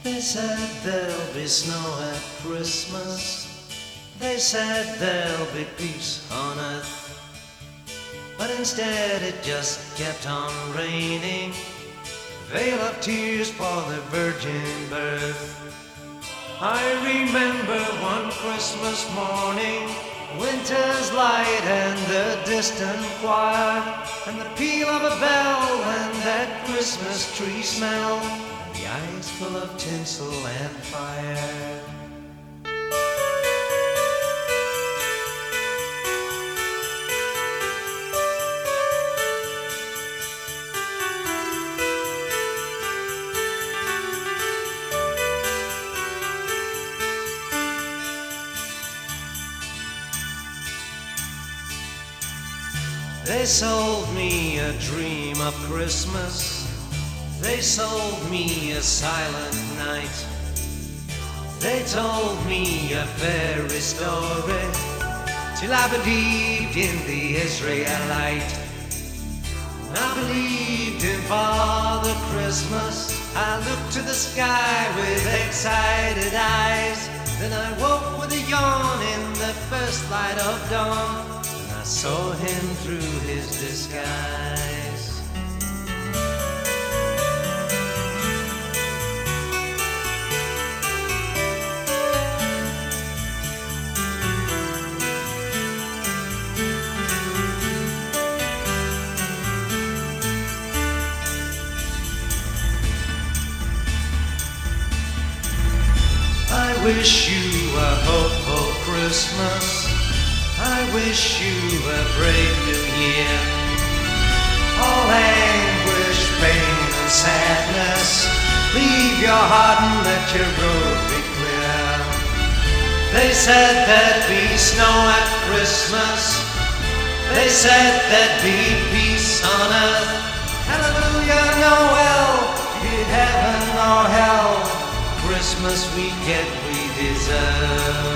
They said there'll be snow at Christmas. They said there'll be peace on earth. But instead it just kept on raining. Veil of tears for the virgin birth. I remember one Christmas morning, winter's light and the distant choir, and the peal of a bell and that Christmas tree smell, and the eyes full of tinsel and fire. They sold me a dream of Christmas. They sold me a silent night. They told me a fairy story till I believed in the Israelite. I believed in Father Christmas. I looked to the sky with excited eyes. Then I woke with a yawn in the first light of dawn. I saw him through his disguise. I wish you a hopeful Christmas. I wish you a brave new year. All anguish, pain and sadness, leave your heart and let your road be clear. They said there'd be snow at Christmas. They said there'd be peace on earth. Hallelujah, Noel, be it heaven or hell, Christmas we get we deserve.